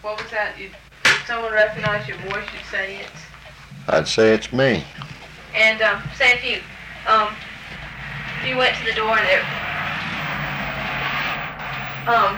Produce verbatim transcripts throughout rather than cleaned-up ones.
What was that? You, if someone recognized your voice, you'd say it's... I'd say it's me. And um, say if you um, if you went to the door and there, um,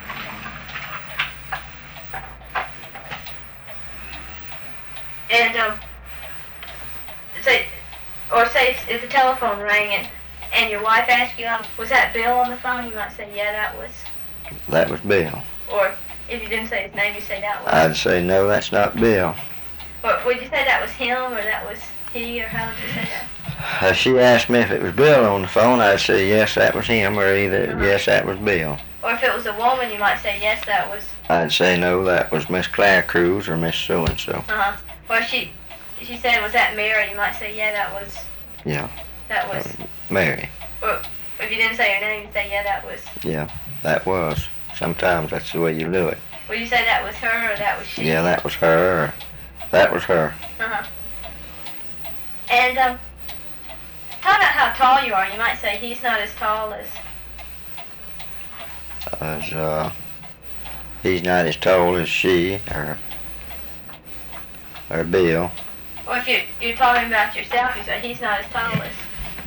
and um, say, or say if the telephone rang and, and your wife asked you, um, was that Bill on the phone? You might say, yeah, that was. That was Bill. Or if you didn't say his name, you say that was. I'd say, no, that's not Bill. Or would you say that was him, or that was he, or how would you say that? If she asked me if it was Bill on the phone, I'd say, yes, that was him, or either, Uh-huh. yes, that was Bill. Or if it was a woman, you might say, yes, that was. I'd say, no, that was Miss Claire Cruz or Miss So-and-so. Uh-huh. Or if she, if she said, was that Mary, you might say, yeah, that was. Yeah. That was. Uh, Mary. Or if you didn't say her name, you'd say, yeah, that was. Yeah, that was. Sometimes that's the way you do it. Would you say that was her, or that was she? Yeah, that was her. Or that was her. Uh-huh. And, um, talk about how tall you are. You might say he's not as tall as... As, uh, he's not as tall as she, or, or Bill. Or if you're, you're talking about yourself, you say he's not as tall as...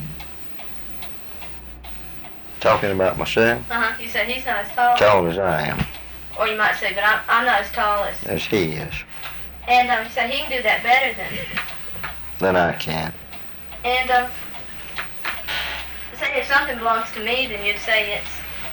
Talking about myself? Uh-huh. You say he's not as tall. Tall as I am. Or you might say, but I'm, I'm not as tall as... As he is. And, um, you say he can do that better than... Then I can. And, um, say if something belongs to me, then you'd say it's...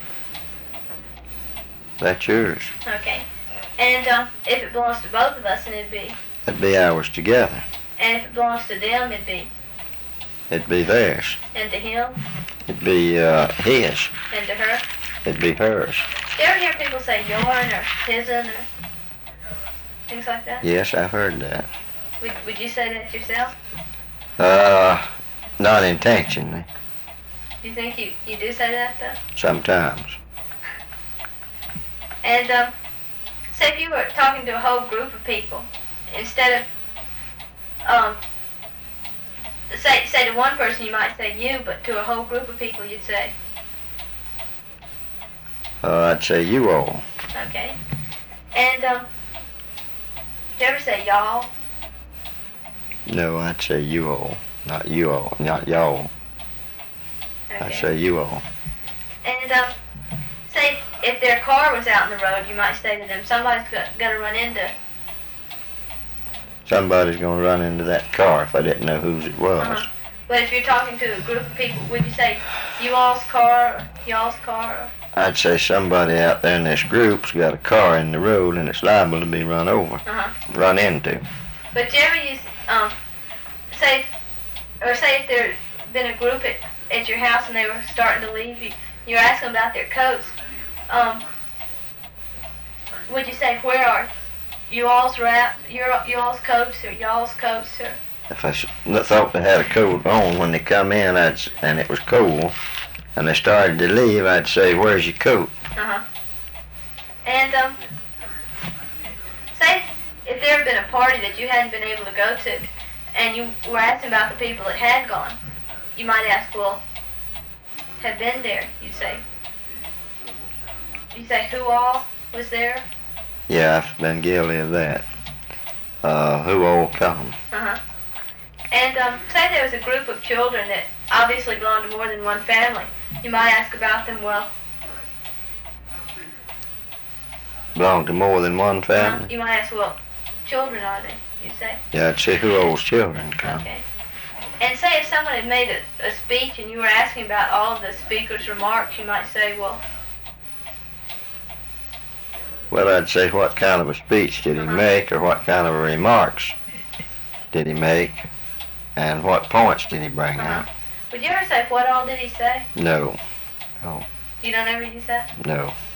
That's yours. Okay. And, um, if it belongs to both of us, then it'd be... It'd be ours together. And if it belongs to them, it'd be... It'd be theirs. And to him, It'd be, uh, his. and to her. It'd be hers. Do you ever hear people say yourn or his'n or things like that? Yes, I've heard that. Would, would you say that yourself? Uh, not intentionally. Do you think you, you do say that, though? Sometimes. And, um, say if you were talking to a whole group of people, instead of, um, say, say to one person you might say you, but to a whole group of people you'd say, Uh, I'd say you all. okay. And, um, do you ever say y'all? No, I'd say you all. Not you all. Not y'all. Okay. I'd say you all. And, um, say if their car was out in the road, you might say to them, somebody's got, gonna run into... Somebody's gonna run into that car if I didn't know whose it was. Uh-huh. But if you're talking to a group of people, would you say you all's car, or y'all's car? Or... I'd say somebody out there in this group's got a car in the road and it's liable to be run over, Uh-huh. run into. But do you ever use, um, say, or say if there'd been a group at, at your house and they were starting to leave, you, you were asking about their coats, um, would you say, where are you all's wraps, your, you all's coats, or y'all's coats, or... If I s- thought they had a coat on when they come in I'd, s- and it was cold and they started to leave, I'd say, where's your coat? Uh-huh. And, um, say if there had been a party that you hadn't been able to go to, and you were asking about the people that had gone, you might ask, well, had been there, you'd say. You'd say, who all was there? Yeah, I've been guilty of that. Uh, who all come? Uh-huh. And, um, say there was a group of children that obviously belonged to more than one family. You might ask about them, well, Belong to more than one uh, family? you might ask, well, children are they, you say. Yeah, I'd say who all's children come. Okay. And say if someone had made a, a speech and you were asking about all of the speaker's remarks, you might say, well, Well, I'd say what kind of a speech did he Uh-huh. make, or what kind of remarks did he make, and what points did he bring uh-huh. out? Would you ever say, what all did he say? No, no, You don't ever use that? no.